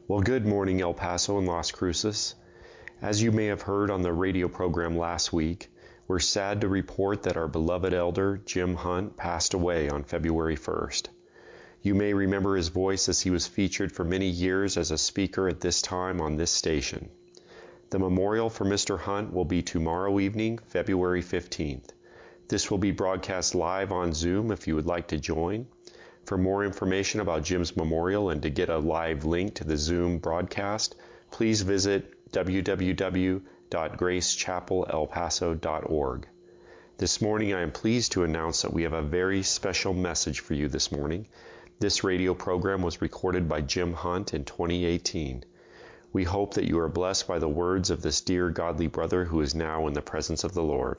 Well, good morning, El Paso and Las Cruces. As you may have heard on the radio program last week, we're sad to report that our beloved elder, Jim Hunt, passed away on February 1st. You may remember his voice as he was featured for many years as a speaker at this time on this station. The memorial for Mr. Hunt will be tomorrow evening, February 15th. This will be broadcast live on Zoom if you would like to join. For more information about Jim's memorial and to get a live link to the Zoom broadcast, please visit www.gracechapelelpaso.org. This morning I am pleased to announce that we have a very special message for you this morning. This radio program was recorded by Jim Hunt in 2018. We hope that you are blessed by the words of this dear godly brother who is now in the presence of the Lord.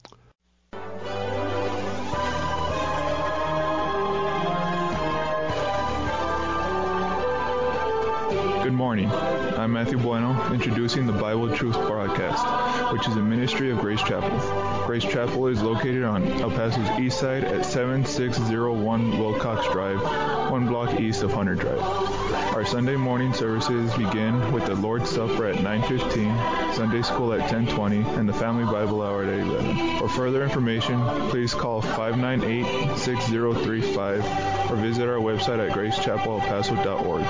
Good morning. I'm Matthew Bueno, introducing the Bible Truth Broadcast, which is a ministry of Grace Chapel. Grace Chapel is located on El Paso's east side at 7601 Wilcox Drive, one block east of Hunter Drive. Our Sunday morning services begin with the Lord's Supper at 9:15, Sunday school at 10:20, and the Family Bible Hour at 11. For further information, please call 598-6035 or visit our website at gracechapelelpaso.org.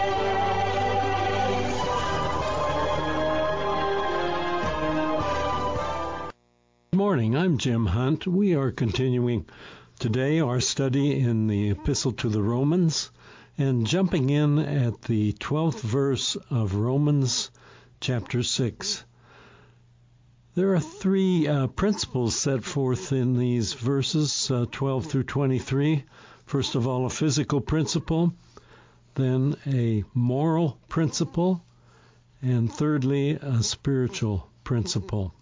Good morning, I'm Jim Hunt. We are continuing today our study in the Epistle to the Romans and jumping in at the 12th verse of Romans chapter 6. There are three principles set forth in these verses, 12 through 23. First of all, a physical principle, then a moral principle, and thirdly, a spiritual principle.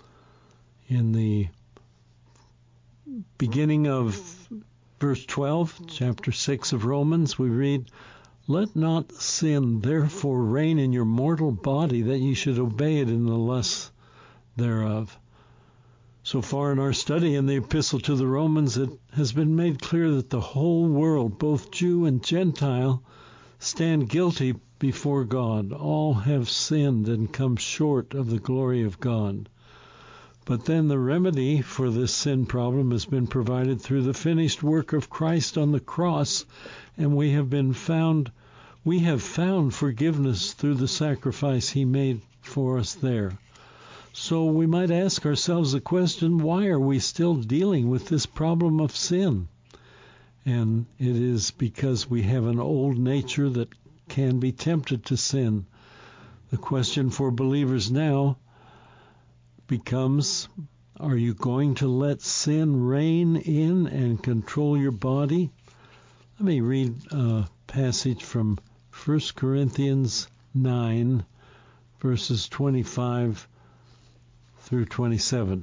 In the beginning of verse 12, chapter 6 of Romans, we read, "Let not sin therefore reign in your mortal body, that ye should obey it in the lusts thereof." So far in our study in the Epistle to the Romans, it has been made clear that the whole world, both Jew and Gentile, stand guilty before God. All have sinned and come short of the glory of God. But then the remedy for this sin problem has been provided through the finished work of Christ on the cross, and we have found forgiveness through the sacrifice he made for us there. So we might ask ourselves the question, why are we still dealing with this problem of sin? And it is because we have an old nature that can be tempted to sin. The question for believers now becomes, are you going to let sin reign in and control your body? Let me read a passage from 1 Corinthians 9, verses 25 through 27.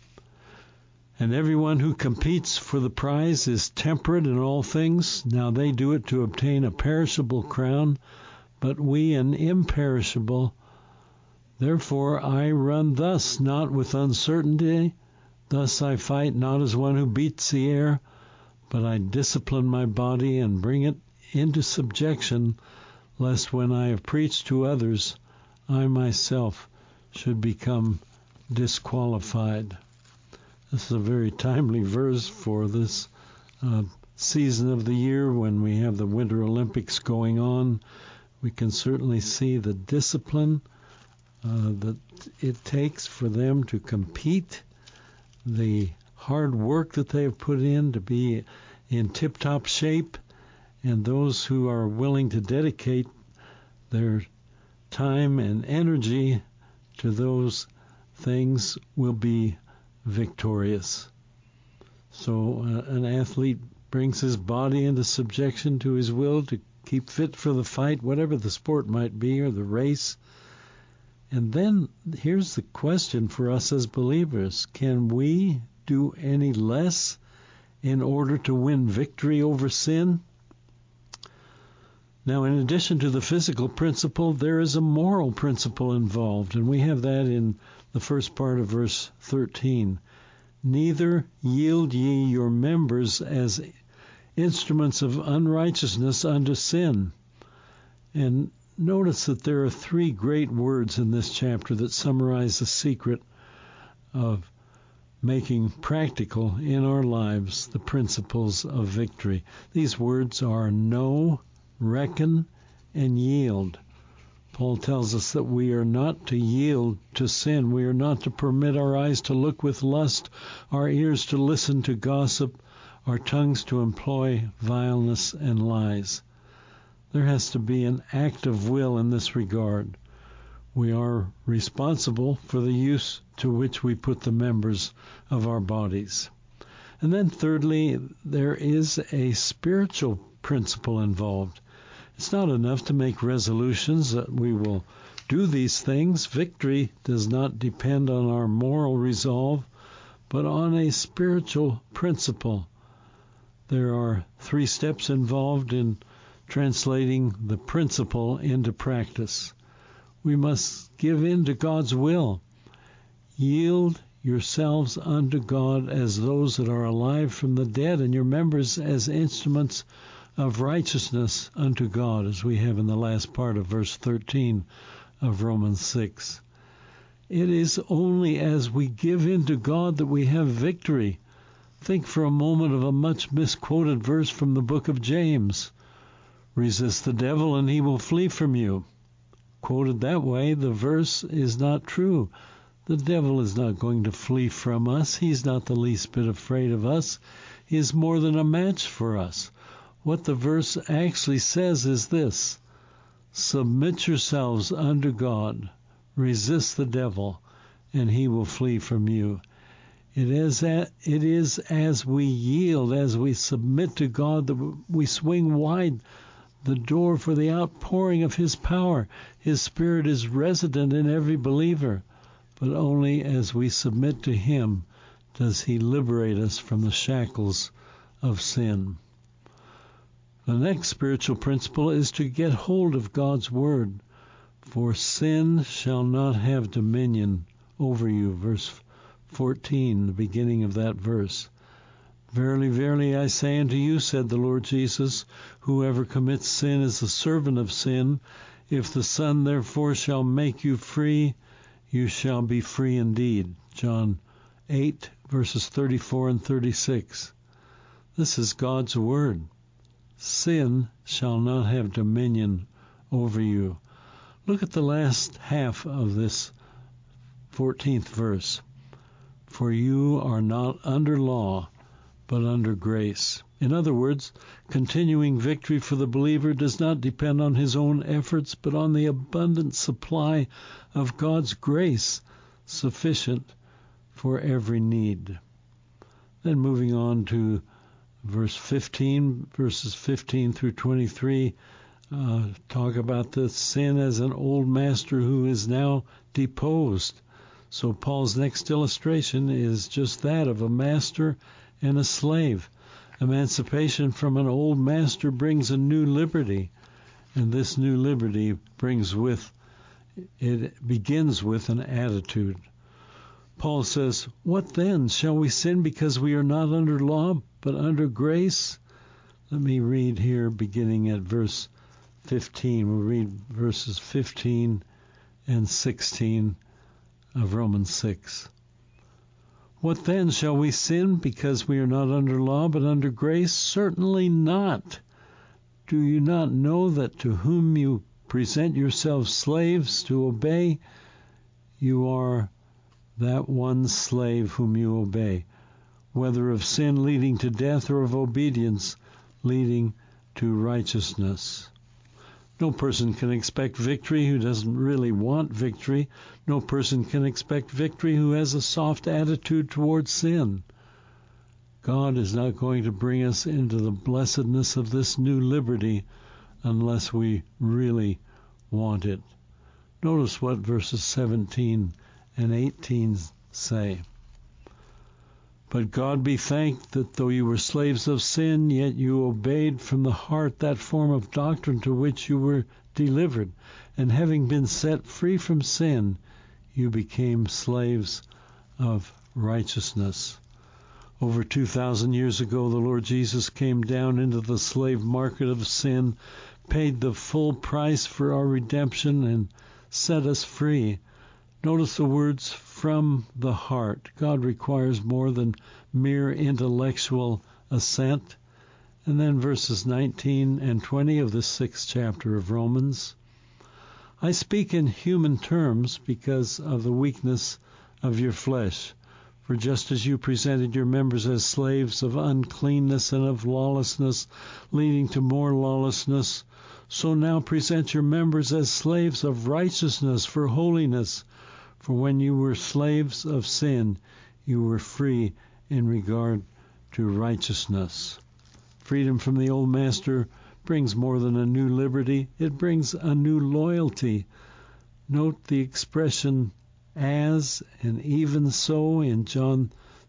"And everyone who competes for the prize is temperate in all things. Now they do it to obtain a perishable crown, but we an imperishable. Therefore I run thus, not with uncertainty. Thus I fight not as one who beats the air, but I discipline my body and bring it into subjection, lest when I have preached to others, I myself should become disqualified." This is a very timely verse for this season of the year when we have the Winter Olympics going on. We can certainly see the discipline that it takes for them to compete, the hard work that they have put in to be in tip-top shape, and those who are willing to dedicate their time and energy to those things will be victorious. So an athlete brings his body into subjection to his will to keep fit for the fight, whatever the sport might be or the race. And then here's the question for us as believers. Can we do any less in order to win victory over sin? Now, in addition to the physical principle, there is a moral principle involved, and we have that in the first part of verse 13. "Neither yield ye your members as instruments of unrighteousness unto sin." And notice that there are three great words in this chapter that summarize the secret of making practical in our lives the principles of victory. These words are know, reckon, and yield. Paul tells us that we are not to yield to sin. We are not to permit our eyes to look with lust, our ears to listen to gossip, our tongues to employ vileness and lies. There has to be an act of will in this regard. We are responsible for the use to which we put the members of our bodies. And then thirdly, there is a spiritual principle involved. It's not enough to make resolutions that we will do these things. Victory does not depend on our moral resolve, but on a spiritual principle. There are 3 steps involved in translating the principle into practice. We must give in to God's will. Yield yourselves unto God as those that are alive from the dead, and your members as instruments of righteousness unto God, as we have in the last part of verse 13 of Romans 6. It is only as we give in to God that we have victory. Think for a moment of a much misquoted verse from the book of James. Resist the devil and he will flee from you. Quoted that way, the verse is not true. The devil is not going to flee from us. He's not the least bit afraid of us. He is more than a match for us. What the verse actually says is this: submit yourselves unto God, resist the devil, and he will flee from you. It is as we yield, as we submit to God, that we swing wide the door for the outpouring of his power. His Spirit is resident in every believer, but only as we submit to him does he liberate us from the shackles of sin. The next spiritual principle is to get hold of God's Word. For sin shall not have dominion over you. Verse 14, the beginning of that verse. Verily, verily, I say unto you, said the Lord Jesus, whoever commits sin is the servant of sin. If the Son therefore shall make you free, you shall be free indeed. John 8, verses 34 and 36. This is God's Word. Sin shall not have dominion over you. Look at the last half of this 14th verse. For you are not under law, but under grace. In other words, continuing victory for the believer does not depend on his own efforts, but on the abundant supply of God's grace, sufficient for every need. Then moving on to verse 15, verses 15 through 23, talk about the sin as an old master who is now deposed. So Paul's next illustration is just that of a master and a slave. Emancipation from an old master brings a new liberty, and this new liberty begins with an attitude. Paul says, what then? Shall we sin because we are not under law, but under grace? Let me read here, beginning at verse 15. We'll read verses 15 and 16 of Romans 6. What then? Shall we sin because we are not under law, but under grace? Certainly not. Do you not know that to whom you present yourselves slaves to obey, you are that one slave whom you obey, whether of sin leading to death or of obedience leading to righteousness? No person can expect victory who doesn't really want victory. No person can expect victory who has a soft attitude towards sin. God is not going to bring us into the blessedness of this new liberty unless we really want it. Notice what verses 17 and 18 say. But God be thanked that though you were slaves of sin, yet you obeyed from the heart that form of doctrine to which you were delivered, and having been set free from sin, you became slaves of righteousness. Over 2,000 years ago, the Lord Jesus came down into the slave market of sin, paid the full price for our redemption and set us free. Notice the words, from the heart. God requires more than mere intellectual assent. And then verses 19 and 20 of the 6th chapter of Romans. I speak in human terms because of the weakness of your flesh. For just as you presented your members as slaves of uncleanness and of lawlessness, leading to more lawlessness, so now present your members as slaves of righteousness for holiness. For when you were slaves of sin, you were free in regard to righteousness. Freedom from the old master brings more than a new liberty. It brings a new loyalty. Note the expression as and even so. In John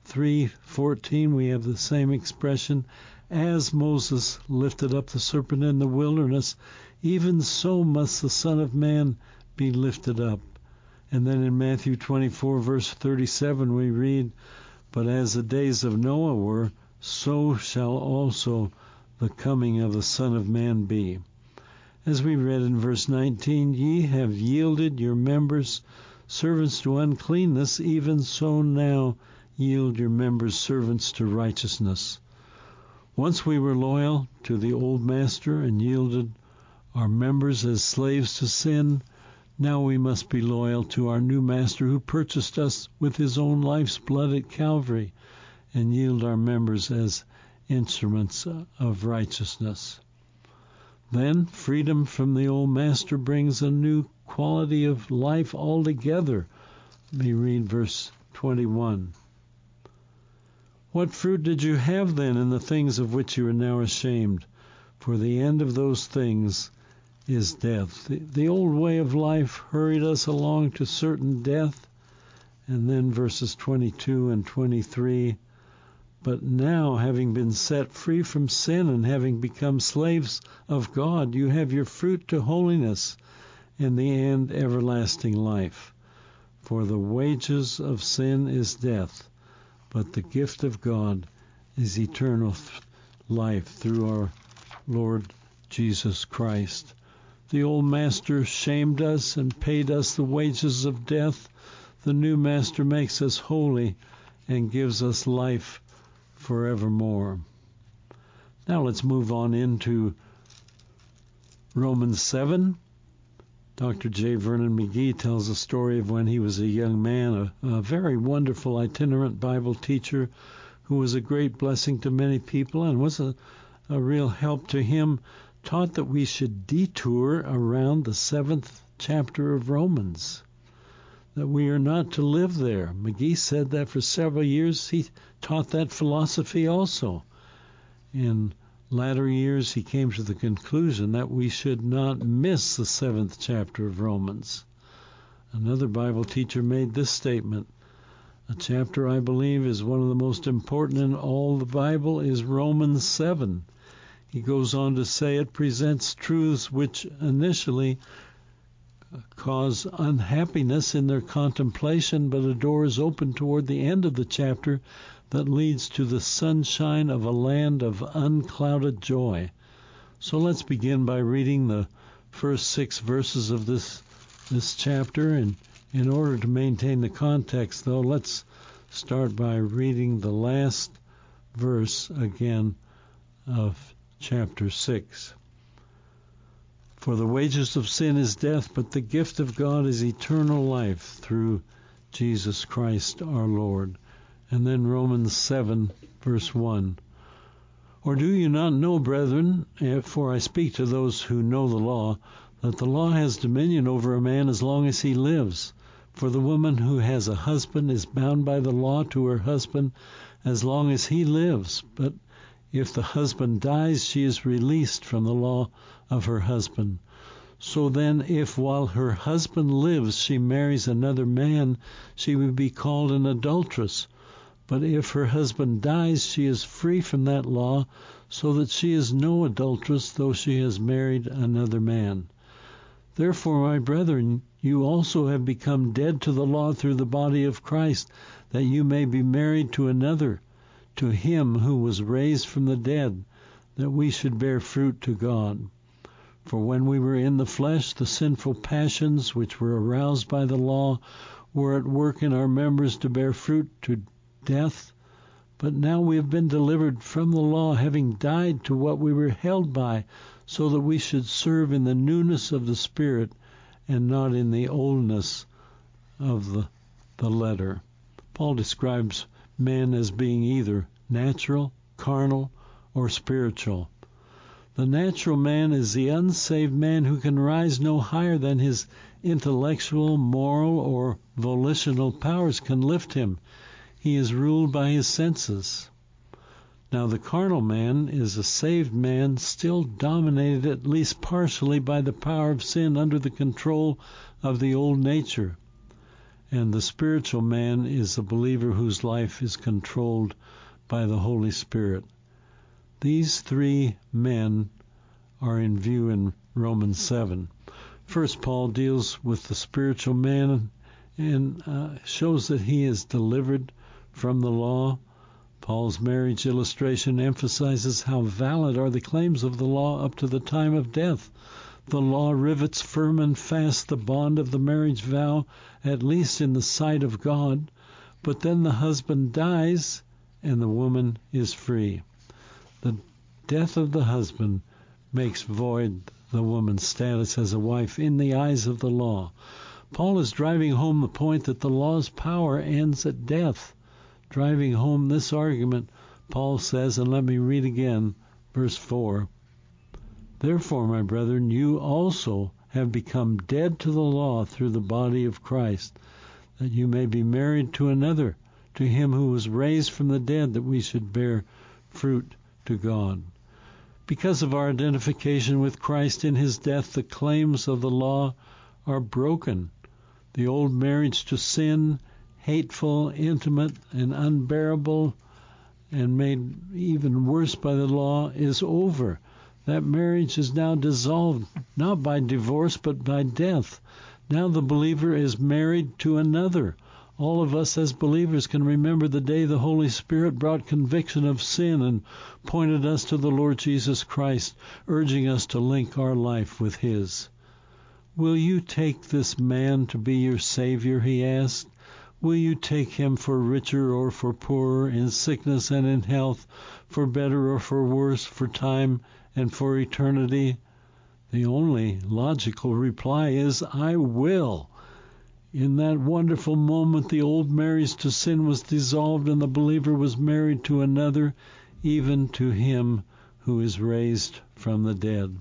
3:14 we have the same expression. As Moses lifted up the serpent in the wilderness, even so must the Son of Man be lifted up. And then in Matthew 24, verse 37, we read, but as the days of Noah were, so shall also the coming of the Son of Man be. As we read in verse 19, ye have yielded your members servants to uncleanness, even so now yield your members servants to righteousness. Once we were loyal to the old master and yielded our members as slaves to sin. Now we must be loyal to our new master who purchased us with his own life's blood at Calvary and yield our members as instruments of righteousness. Then freedom from the old master brings a new quality of life altogether. Let me read verse 21. What fruit did you have then in the things of which you are now ashamed? For the end of those things is death. The old way of life hurried us along to certain death. And then verses 22 and 23. But now, having been set free from sin and having become slaves of God, you have your fruit to holiness, and the end everlasting life. For the wages of sin is death, but the gift of God is eternal life through our Lord Jesus Christ. The old master shamed us and paid us the wages of death. The new master makes us holy and gives us life forevermore. Now let's move on into Romans 7. Dr. J. Vernon McGee tells a story of when he was a young man, a very wonderful itinerant Bible teacher who was a great blessing to many people and was a real help to him, taught that we should detour around the 7th chapter of Romans, that we are not to live there. McGee said that for several years. He taught that philosophy also. In latter years, he came to the conclusion that we should not miss the 7th chapter of Romans. Another Bible teacher made this statement, a chapter I believe is one of the most important in all the Bible is Romans 7. He goes on to say it presents truths which initially cause unhappiness in their contemplation, but a door is open toward the end of the chapter that leads to the sunshine of a land of unclouded joy. So let's begin by reading the first 6 verses of this chapter. And in order to maintain the context, though, let's start by reading the last verse again of chapter 6. For the wages of sin is death, but the gift of God is eternal life through Jesus Christ our Lord. And then Romans 7, verse 1. Or do you not know, brethren, for I speak to those who know the law, that the law has dominion over a man as long as he lives? For the woman who has a husband is bound by the law to her husband as long as he lives. But if the husband dies, she is released from the law of her husband. So then, if while her husband lives she marries another man, she will be called an adulteress. But if her husband dies, she is free from that law, so that she is no adulteress, though she has married another man. Therefore, my brethren, you also have become dead to the law through the body of Christ, that you may be married to another, to him who was raised from the dead, that we should bear fruit to God. For when we were in the flesh, the sinful passions which were aroused by the law were at work in our members to bear fruit to death. But now we have been delivered from the law, having died to what we were held by, so that we should serve in the newness of the Spirit and not in the oldness of the letter. Paul describes man as being either natural, carnal, or spiritual. The natural man is the unsaved man who can rise no higher than his intellectual, moral, or volitional powers can lift him. He is ruled by his senses. Now the carnal man is a saved man, still dominated at least partially by the power of sin under the control of the old nature. And the spiritual man is a believer whose life is controlled by the Holy Spirit. These three men are in view in Romans 7. First, Paul deals with the spiritual man and shows that he is delivered from the law. Paul's marriage illustration emphasizes how valid are the claims of the law up to the time of death. The law rivets firm and fast the bond of the marriage vow, at least in the sight of God, but then the husband dies and the woman is free. The death of the husband makes void the woman's status as a wife in the eyes of the law. Paul is driving home the point that the law's power ends at death. Driving home this argument, Paul says, and let me read again, verse 4, "Therefore, my brethren, you also have become dead to the law through the body of Christ, that you may be married to another, to him who was raised from the dead, that we should bear fruit to God." Because of our identification with Christ in his death, the claims of the law are broken. The old marriage to sin, hateful, intimate, and unbearable, and made even worse by the law, is over. That marriage is now dissolved, not by divorce, but by death. Now the believer is married to another. All of us as believers can remember the day the Holy Spirit brought conviction of sin and pointed us to the Lord Jesus Christ, urging us to link our life with his. "Will you take this man to be your Savior?" he asked. "Will you take him for richer or for poorer, in sickness and in health, for better or for worse, for time and for eternity?" The only logical reply is, "I will." In that wonderful moment, the old marriage to sin was dissolved and the believer was married to another, even to him who is raised from the dead.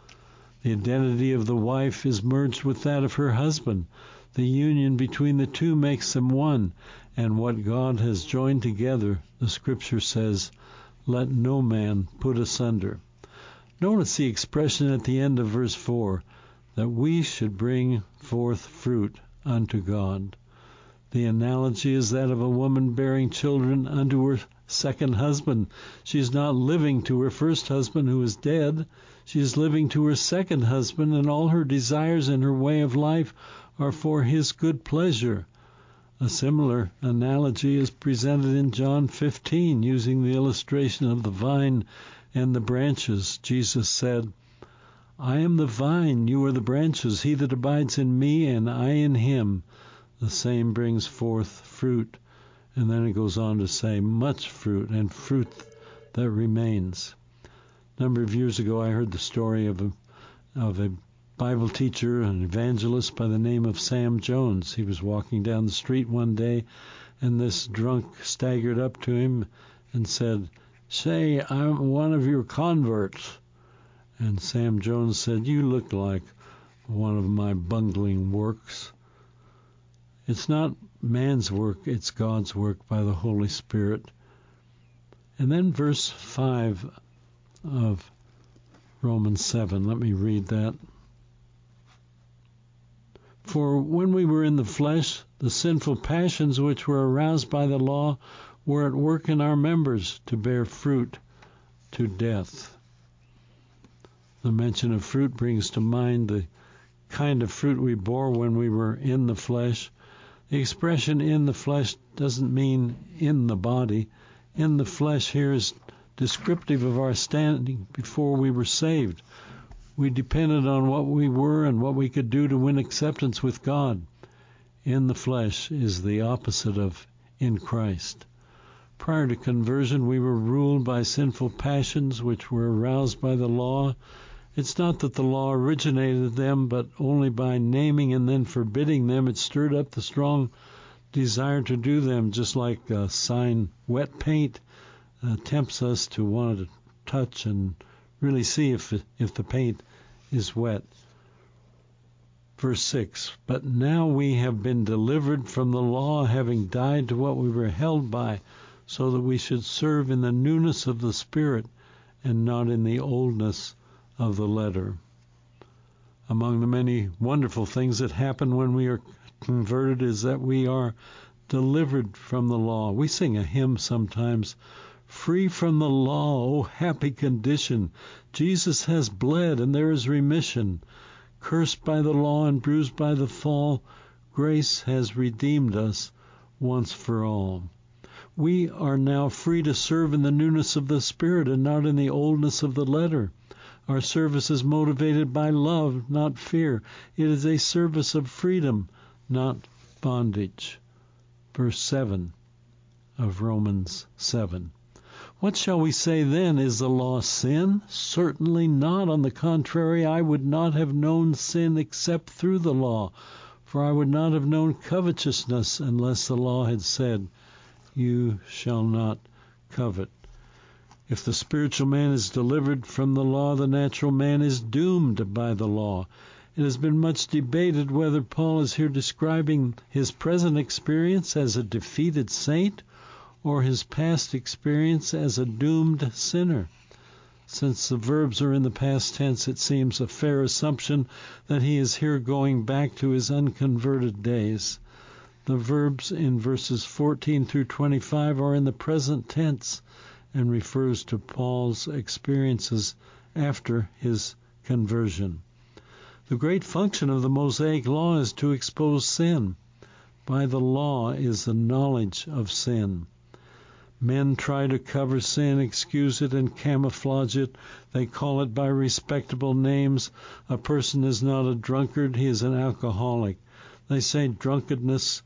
The identity of the wife is merged with that of her husband. The union between the two makes them one, and what God has joined together, the Scripture says, let no man put asunder. Notice the expression at the end of verse 4, that we should bring forth fruit unto God. The analogy is that of a woman bearing children unto her second husband. She is not living to her first husband who is dead. She is living to her second husband, and all her desires and her way of life are for his good pleasure. A similar analogy is presented in John 15, using the illustration of the vine and the branches. Jesus said, "I am the vine, you are the branches. He that abides in me and I in him, the same brings forth fruit." And then it goes on to say, much fruit, and fruit that remains. A number of years ago, I heard the story of a Bible teacher, an evangelist by the name of Sam Jones. He was walking down the street one day, and this drunk staggered up to him and said, "Say, I'm one of your converts." And Sam Jones said, "You look like one of my bungling works." It's not man's work, it's God's work by the Holy Spirit. And then verse 5 of Romans 7, let me read that. "For when we were in the flesh, the sinful passions which were aroused by the law were at work in our members to bear fruit to death." The mention of fruit brings to mind the kind of fruit we bore when we were in the flesh. The expression "in the flesh" doesn't mean in the body. In the flesh here is descriptive of our standing before we were saved. We depended on what we were and what we could do to win acceptance with God. In the flesh is the opposite of in Christ. Prior to conversion, we were ruled by sinful passions which were aroused by the law. It's not that the law originated them, but only by naming and then forbidding them, it stirred up the strong desire to do them, just like sign wet paint tempts us to want to touch and really see if the paint is wet. Verse 6, but now we have been delivered from the law, having died to what we were held by, so that we should serve in the newness of the Spirit and not in the oldness of the letter. Among the many wonderful things that happen when we are converted is that we are delivered from the law. We sing a hymn sometimes, free from the law, oh happy condition. Jesus has bled and there is remission. Cursed by the law and bruised by the fall, grace has redeemed us once for all. We are now free to serve in the newness of the Spirit and not in the oldness of the letter. Our service is motivated by love, not fear. It is a service of freedom, not bondage. Verse 7 of Romans 7. What shall we say then? Is the law sin? Certainly not. On the contrary, I would not have known sin except through the law, for I would not have known covetousness unless the law had said, you shall not covet. If the spiritual man is delivered from the law, the natural man is doomed by the law. It has been much debated whether Paul is here describing his present experience as a defeated saint or his past experience as a doomed sinner. Since the verbs are in the past tense, it seems a fair assumption that he is here going back to his unconverted days. The verbs in verses 14 through 25 are in the present tense and refers to Paul's experiences after his conversion. The great function of the Mosaic law is to expose sin. By the law is the knowledge of sin. Men try to cover sin, excuse it, and camouflage it. They call it by respectable names. A person is not a drunkard, he is an alcoholic. They say drunkenness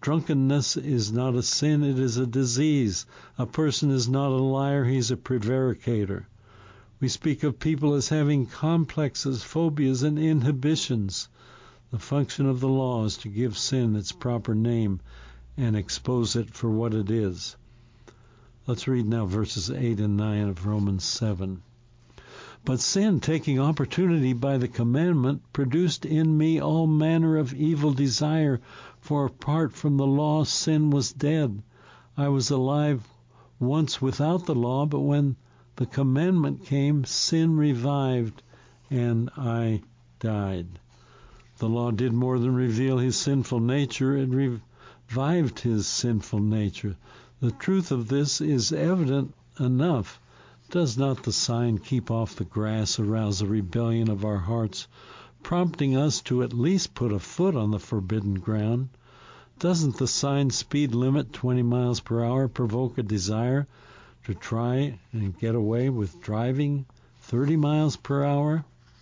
is not a sin, it is a disease. A person is not a liar, he's a prevaricator. We speak of people as having complexes, phobias, and inhibitions. The function of the law is to give sin its proper name and expose it for what it is. Let's read now verses 8 and 9 of Romans 7. But sin, taking opportunity by the commandment, produced in me all manner of evil desire, for apart from the law sin was dead. I was alive once without the law, but when the commandment came, sin revived, and I died. The law did more than reveal his sinful nature, it revived his sinful nature. The truth of this is evident enough. Does not the sign keep off the grass arouse the rebellion of our hearts, prompting us to at least put a foot on the forbidden ground? Doesn't the sign speed limit 20 miles per hour provoke a desire to try and get away with driving 30 miles per hour?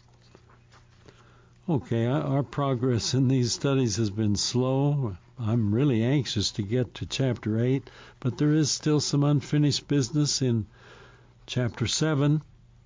Okay, our progress in these studies has been slow. I'm really anxious to get to chapter 8, but there is still some unfinished business in chapter 7.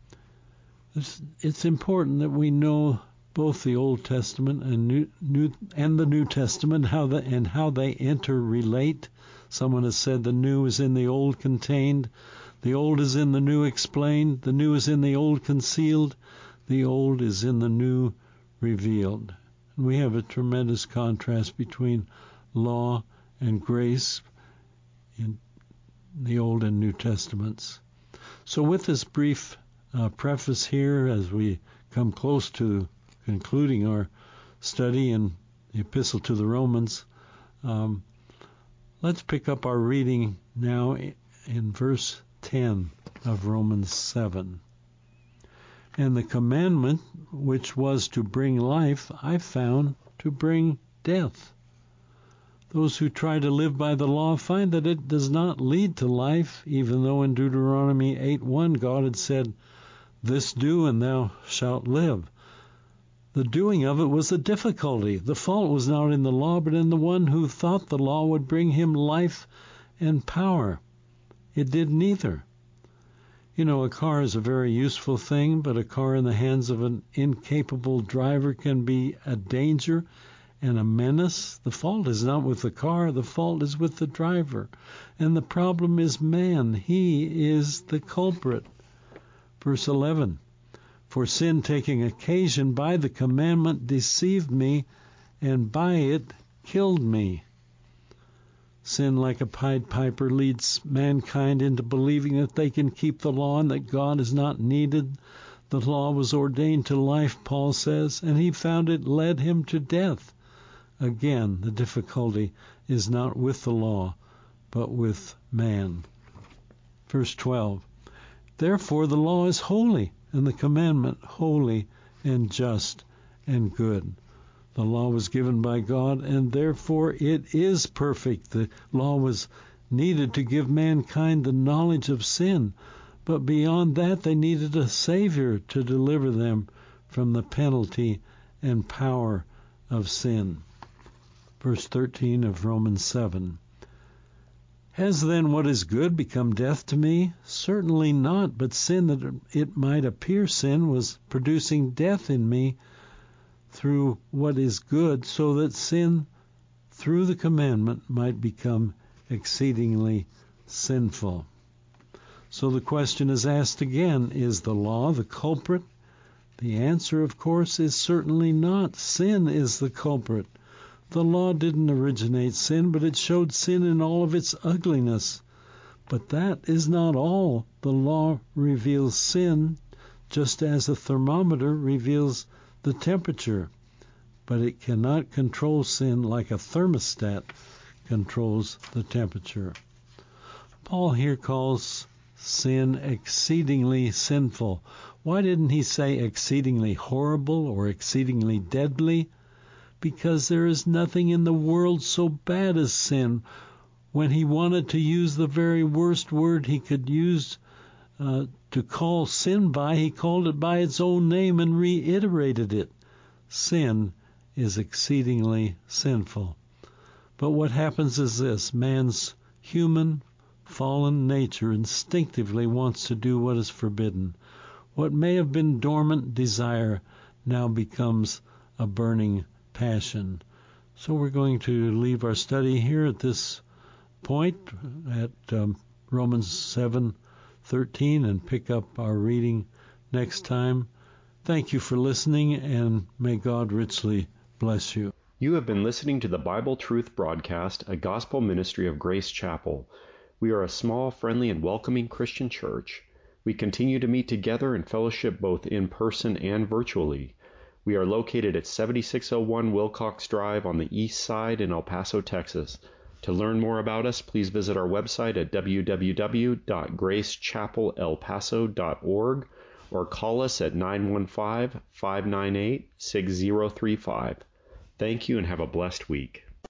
It's important that we know both the Old Testament and the New Testament, how they interrelate. Someone has said the new is in the old contained, the old is in the new explained, the new is in the old concealed, the old is in the new revealed. And we have a tremendous contrast between law and grace in the Old and New Testaments. So with this brief preface here, as we come close to concluding our study in the Epistle to the Romans, let's pick up our reading now in verse 10 of Romans 7. And the commandment which was to bring life, I found to bring death. Those who try to live by the law find that it does not lead to life, even though in Deuteronomy 8:1 God had said, This do, and thou shalt live. The doing of it was the difficulty. The fault was not in the law, but in the one who thought the law would bring him life and power. It did neither. You know, a car is a very useful thing, but a car in the hands of an incapable driver can be a danger and a menace. The fault is not with the car, the fault is with the driver. And the problem is man. He is the culprit. Verse 11, for sin taking occasion by the commandment deceived me, and by it killed me. Sin, like a Pied Piper, leads mankind into believing that they can keep the law and that God is not needed. The law was ordained to life, Paul says, and he found it led him to death. Again, the difficulty is not with the law, but with man. Verse 12, therefore the law is holy, and the commandment holy and just and good. The law was given by God, and therefore it is perfect. The law was needed to give mankind the knowledge of sin, but beyond that they needed a Savior to deliver them from the penalty and power of sin. Verse 13 of Romans 7. Has then what is good become death to me? Certainly not, but sin, that it might appear sin, was producing death in me through what is good, so that sin through the commandment might become exceedingly sinful. So the question is asked again, is the law the culprit? The answer, of course, is certainly not. Sin is the culprit. The law didn't originate sin, but it showed sin in all of its ugliness. But that is not all. The law reveals sin, just as a thermometer reveals the temperature. But it cannot control sin like a thermostat controls the temperature. Paul here calls sin exceedingly sinful. Why didn't he say exceedingly horrible or exceedingly deadly? Because there is nothing in the world so bad as sin. When he wanted to use the very worst word he could use to call sin by, he called it by its own name and reiterated it. Sin is exceedingly sinful. But what happens is this: man's human, fallen nature instinctively wants to do what is forbidden. What may have been dormant desire now becomes a burning passion. So we're going to leave our study here at this point at Romans 7:13 and pick up our reading next time. Thank you for listening, and may God richly bless you. You have been listening to the Bible Truth Broadcast, a gospel ministry of Grace Chapel. We are a small, friendly, and welcoming Christian church. We continue to meet together in fellowship both in person and virtually. We are located at 7601 Wilcox Drive on the east side in El Paso, Texas. To learn more about us, please visit our website at www.gracechapelelpaso.org or call us at 915-598-6035. Thank you and have a blessed week.